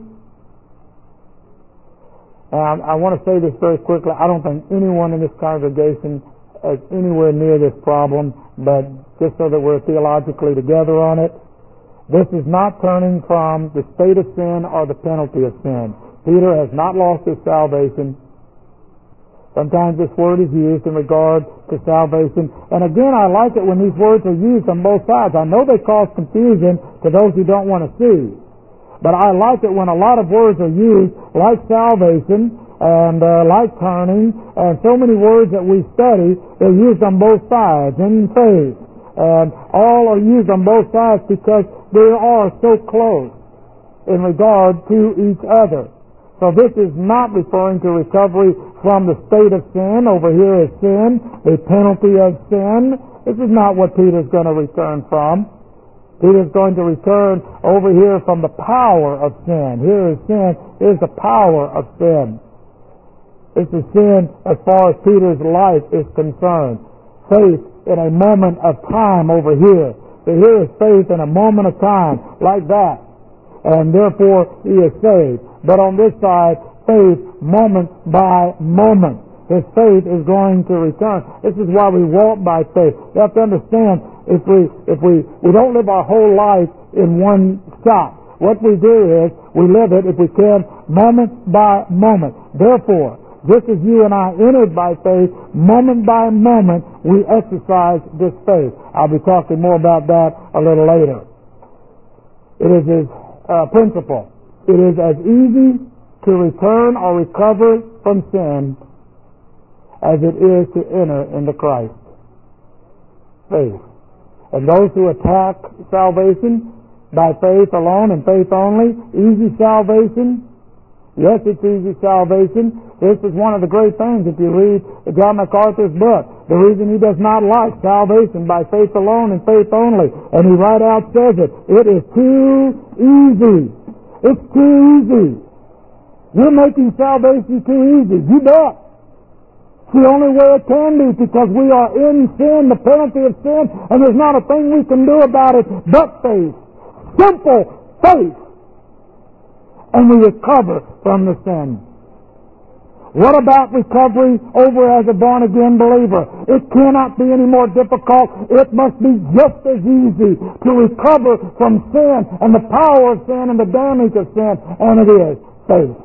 And I want to say this very quickly. I don't think anyone in this congregation is anywhere near this problem, but just so that we're theologically together on it, this is not turning from the state of sin or the penalty of sin. Peter has not lost his salvation. Sometimes this word is used in regard to salvation. And again, I like it when these words are used on both sides. I know they cause confusion to those who don't want to see. But I like it when a lot of words are used, like salvation and uh, like turning, and so many words that we study, they're used on both sides, in faith. And all are used on both sides because they are so close in regard to each other. So this is not referring to recovery from the state of sin. Over here is sin, the penalty of sin. This is not what Peter's going to return from. Peter's going to return over here from the power of sin. Here is sin. Here's the power of sin. This is sin as far as Peter's life is concerned. Faith in a moment of time over here. So here is faith in a moment of time, like that. And therefore, he is saved. But on this side, faith moment by moment. His faith is going to return. This is why we walk by faith. You have to understand, if we if we, we don't live our whole life in one shot. What we do is, we live it, if we can, moment by moment. Therefore, just as you and I entered by faith, moment by moment, we exercise this faith. I'll be talking more about that a little later. It is his uh, principle. It is as easy to return or recover from sin as it is to enter into Christ. Faith. And those who attack salvation by faith alone and faith only, easy salvation, yes, it's easy salvation. This is one of the great things if you read John MacArthur's book. The reason he does not like salvation by faith alone and faith only, and he right out says it, it is too easy. It's too easy. You're making salvation too easy. You bet. It's the only way it can be, because we are in sin, the penalty of sin, and there's not a thing we can do about it but faith. Simple faith. And we recover from the sin. What about recovery over as a born-again believer? It cannot be any more difficult. It must be just as easy to recover from sin and the power of sin and the damage of sin, and it is faith.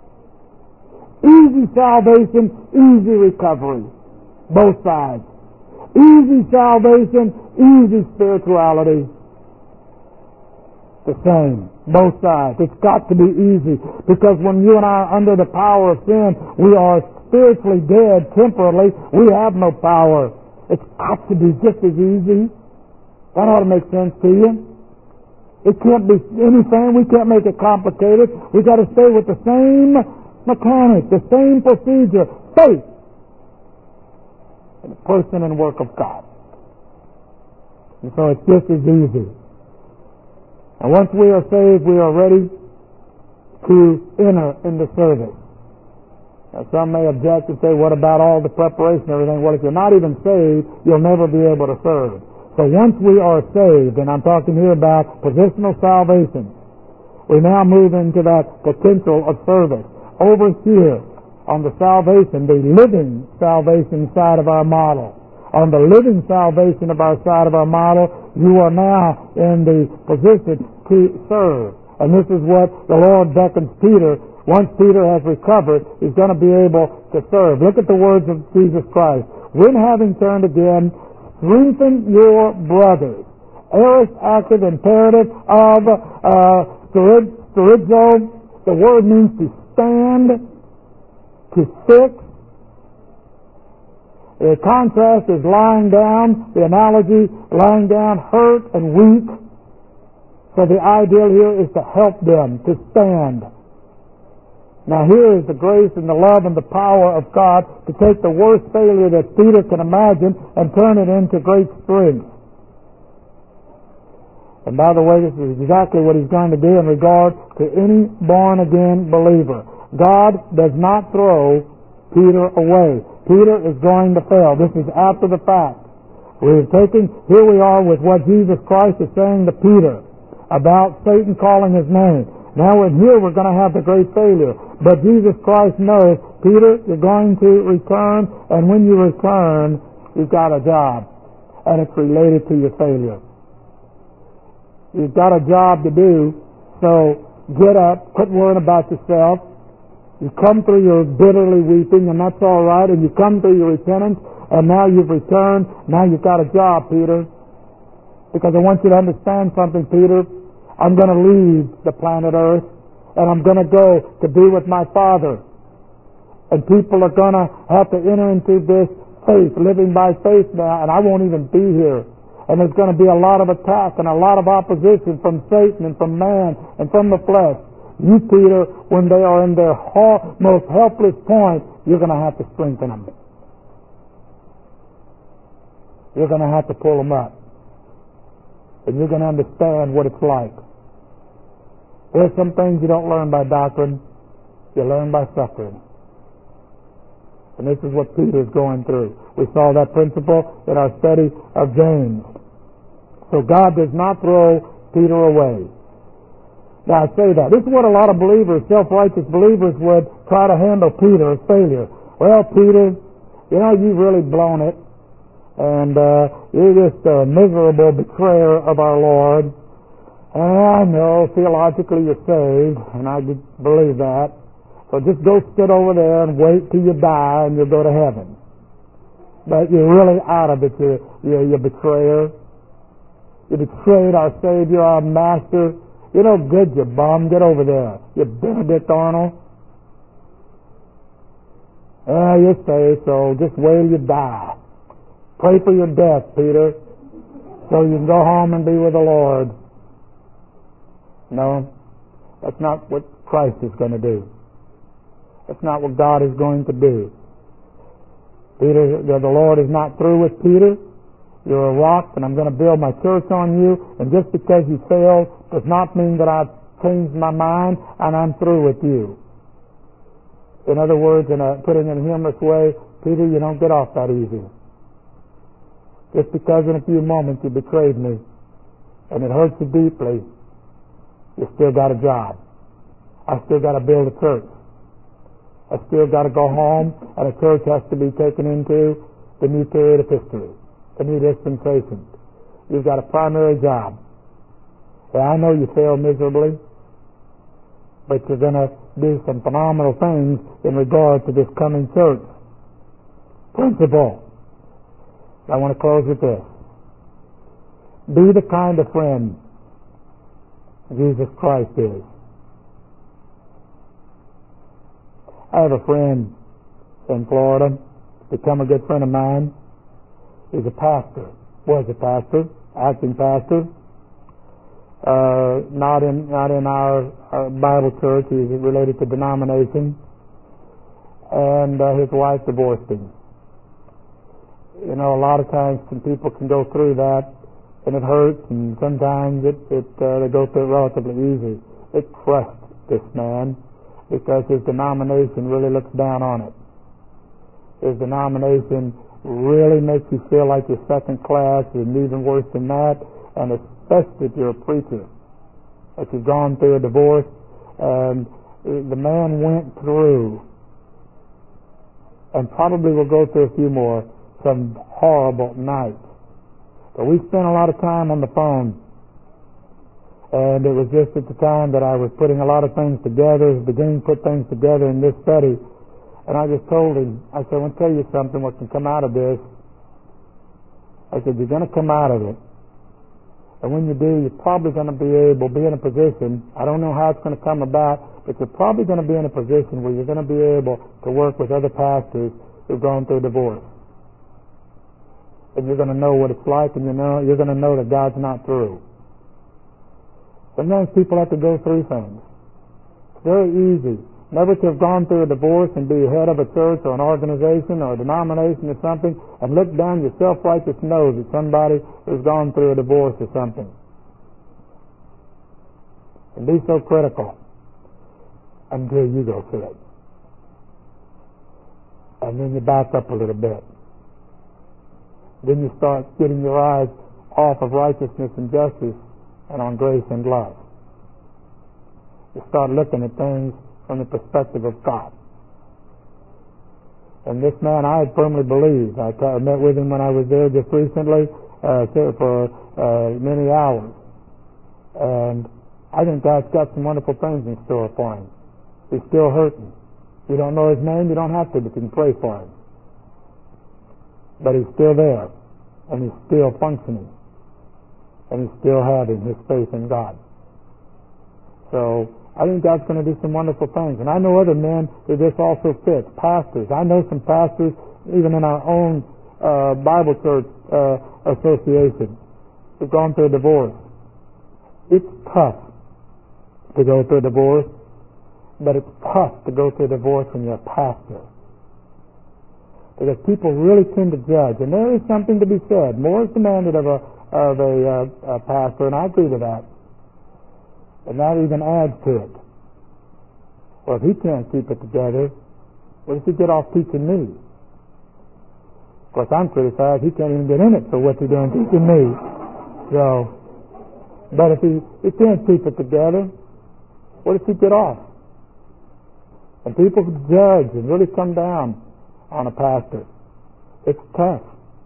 Easy salvation, easy recovery. Both sides. Easy salvation, easy spirituality. The same. Both sides. It's got to be easy. Because when you and I are under the power of sin, we are spiritually dead temporarily. We have no power. It's got to be just as easy. That ought to make sense to you. It can't be anything. We can't make it complicated. We've got to stay with the same mechanics, the same procedure. Faith in the person and work of God. And so it's just as easy. And once we are saved, we are ready to enter into service. Now, some may object and say, what about all the preparation and everything? Well, if you're not even saved, you'll never be able to serve. So once we are saved, and I'm talking here about positional salvation, we now move into that potential of service. Over here, on the salvation, the living salvation side of our model, on the living salvation of our side of our model, you are now in the position to serve. And this is what the Lord beckons Peter. Once Peter has recovered, he's going to be able to serve. Look at the words of Jesus Christ. When having turned again, strengthen your brothers. Aorist, active, imperative of uh, sterizo. The word means to stand, to fix. The contrast is lying down, the analogy, lying down hurt and weak. So the ideal here is to help them, to stand. Now here is the grace and the love and the power of God to take the worst failure that Peter can imagine and turn it into great strength. And by the way, this is exactly what he's going to do in regard to any born-again believer. God does not throw Peter away. Peter is going to fail. This is after the fact. We're taking, here we are with what Jesus Christ is saying to Peter about Satan calling his name. Now in here we're going to have the great failure. But Jesus Christ knows, Peter, you're going to return, and when you return, you've got a job. And it's related to your failure. You've got a job to do, so get up, quit worrying about yourself. You come through your bitterly weeping, and that's all right, and you come through your repentance, and now you've returned. Now you've got a job, Peter. Because I want you to understand something, Peter. I'm going to leave the planet Earth, and I'm going to go to be with my Father. And people are going to have to enter into this faith, living by faith now, and I won't even be here. And there's going to be a lot of attack and a lot of opposition from Satan and from man and from the flesh. You, Peter, when they are in their most helpless point, you're going to have to strengthen them. You're going to have to pull them up. And you're going to understand what it's like. There's some things you don't learn by doctrine. You learn by suffering. And this is what Peter is going through. We saw that principle in our study of James. So God does not throw Peter away. Now I say that. This is what a lot of believers, self-righteous believers, would try to handle Peter as failure. Well, Peter, you know, you've really blown it. And uh, you're just a miserable betrayer of our Lord. And I know theologically you're saved, and I believe that. So just go sit over there and wait till you die and you'll go to heaven. But you're really out of it, you you you betrayer. You betrayed our Savior, our Master. You're no good, you bum. Get over there. You Benedict Arnold. Yeah, you say so. Just wait till you die. Pray for your death, Peter, so you can go home and be with the Lord. No, that's not what Christ is going to do. That's not what God is going to do. Peter, the Lord is not through with Peter. You're a rock, and I'm going to build my church on you. And just because you failed does not mean that I've changed my mind and I'm through with you. In other words, in a, putting it in a humorous way, Peter, you don't get off that easy. Just because in a few moments you betrayed me, and it hurts you deeply, you still got a job. I still got to build a church. I still got to go home, and a church has to be taken into the new period of history, the new dispensation. You've got a primary job. Yeah, I know you fail miserably, but you're going to do some phenomenal things in regard to this coming church. Principle. I want to close with this. Be the kind of friend Jesus Christ is. I have a friend in Florida, become a good friend of mine. He's a pastor, was a pastor, acting pastor. Uh, not in not in our, our Bible church. He's related to denomination, and uh, his wife divorced him. You know, a lot of times when people can go through that, and it hurts, and sometimes it, it uh, they go through it relatively easy. It crushed this man because his denomination really looks down on it. His denomination really makes you feel like you're second class, and even worse than that, and especially if you're a preacher. If you've gone through a divorce, and the man went through, and probably will go through a few more, some horrible nights. But we spent a lot of time on the phone, and it was just at the time that I was putting a lot of things together, beginning to put things together in this study, and I just told him, I said, I want to tell you something, what can come out of this. I said, you're going to come out of it. And when you do, you're probably going to be able, be in a position, I don't know how it's going to come about, but you're probably going to be in a position where you're going to be able to work with other pastors who've gone through divorce. And you're going to know what it's like, and you know, you're going to know that God's not through. Sometimes people have to go through things. It's very easy never to have gone through a divorce and be head of a church or an organization or a denomination or something and look down your self-righteous nose at somebody who's gone through a divorce or something. And be so critical until you go through it. And then you back up a little bit. Then you start getting your eyes off of righteousness and justice and on grace and love. You start looking at things from the perspective of God. And this man, I firmly believe, I met with him when I was there just recently uh, for uh, many hours. And I think God's got some wonderful things in store for him. He's still hurting. You don't know his name, you don't have to, but you can pray for him. But he's still there, and he's still functioning, and he's still having his faith in God. So I think God's going to do some wonderful things. And I know other men who this also fits, pastors. I know some pastors, even in our own uh, Bible church uh, association, who've gone through a divorce. It's tough to go through a divorce, but it's tough to go through a divorce when you're a pastor. Because people really tend to judge, and there is something to be said. More is demanded of a of a, uh, a pastor, and I agree with that. And that even adds to it. Well, if he can't keep it together, what does he get off teaching me? Of course, I'm criticized. He can't even get in it for what he's doing teaching me. So, but if he, he can't keep it together, what does he get off? And people judge and really come down on a pastor. It's tough.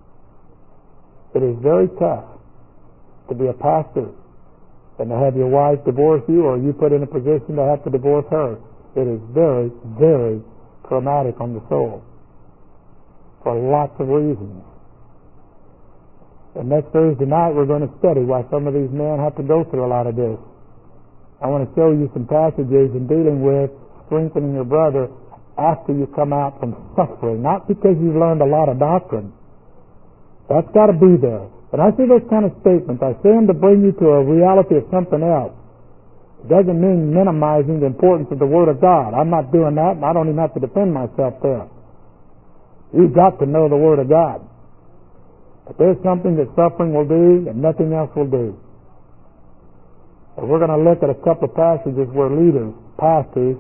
It is very tough to be a pastor and to have your wife divorce you, or you put in a position to have to divorce her. It is very, very traumatic on the soul for lots of reasons. And next Thursday night we're going to study why some of these men have to go through a lot of this. I want to show you some passages in dealing with strengthening your brother after you come out from suffering, not because you've learned a lot of doctrine. That's got to be there. When I say those kind of statements, I say them to bring you to a reality of something else. It doesn't mean minimizing the importance of the Word of God. I'm not doing that, and I don't even have to defend myself there. You've got to know the Word of God. But there's something that suffering will do that nothing else will do. And we're going to look at a couple of passages where leaders, pastors,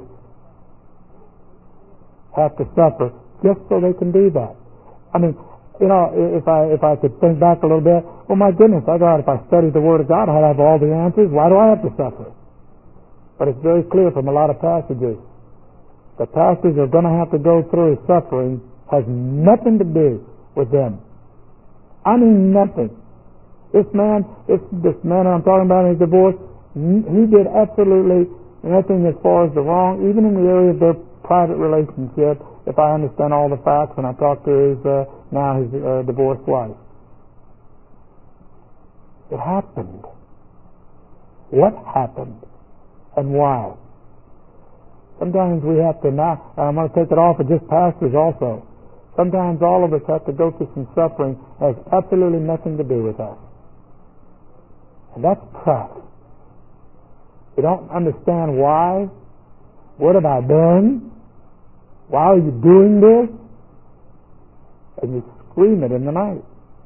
have to suffer just so they can do that. I mean, you know, if I if I could think back a little bit, well, my goodness, I thought if I studied the Word of God, I'd have all the answers. Why do I have to suffer? But it's very clear from a lot of passages The pastors are going to have to go through suffering has nothing to do with them. I mean nothing. This man, this, this man I'm talking about in his divorce, he did absolutely nothing as far as the wrong, even in the area of their private relationship, if I understand all the facts when I talk to his, uh, now his uh, divorced wife. It happened. What happened? And why? Sometimes we have to now, and I'm going to take it off of just pastors also. Sometimes all of us have to go through some suffering that has absolutely nothing to do with us. And that's tough. You don't understand why. What have I done? Why are you doing this? And you scream it in the night.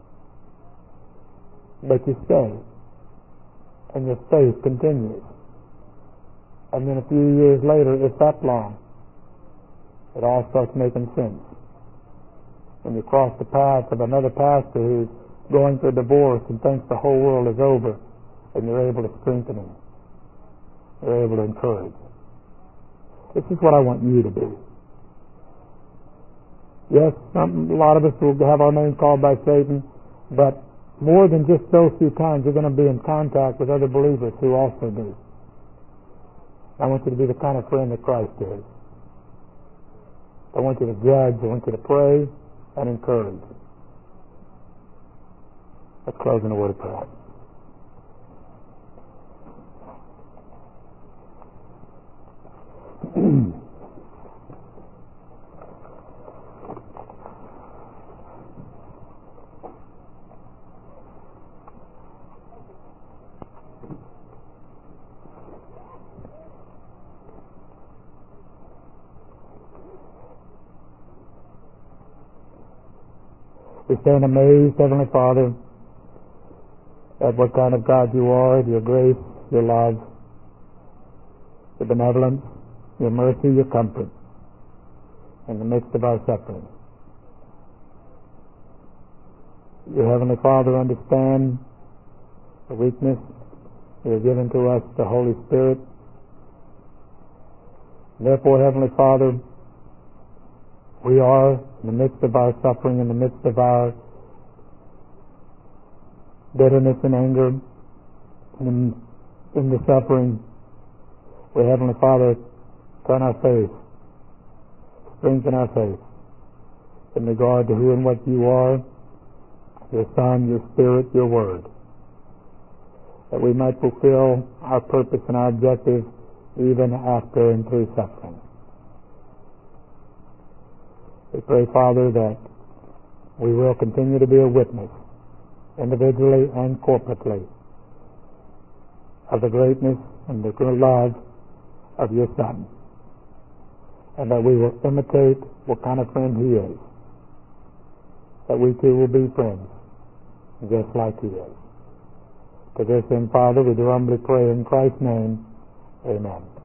But you stay. And your faith continues. And then a few years later, if that long, it all starts making sense. When you cross the path of another pastor who's going through a divorce and thinks the whole world is over, and you're able to strengthen him. You're able to encourage. This is what I want you to do. Yes, some, a lot of us will have our name called by Satan, but more than just those few times, you're going to be in contact with other believers who also do. I want you to be the kind of friend that Christ is. I want you to judge. I want you to pray and encourage. Let's close in a word of prayer. We stand amazed, Heavenly Father, at what kind of God you are, your grace, your love, your benevolence, your mercy, your comfort in the midst of our suffering. Your Heavenly Father, understand the weakness. You have given to us the Holy Spirit. Therefore, Heavenly Father, we are in the midst of our suffering, in the midst of our bitterness and anger, in, in the suffering. We, Heavenly Father, turn our faith, strengthen our faith in regard to who and what you are, your Son, your Spirit, your Word, that we might fulfill our purpose and our objective even after and through suffering. We pray, Father, that we will continue to be a witness, individually and corporately, of the greatness and the good love of your Son, and that we will imitate what kind of friend he is, that we too will be friends, just like he is. To this end, Father, we do humbly pray in Christ's name, amen.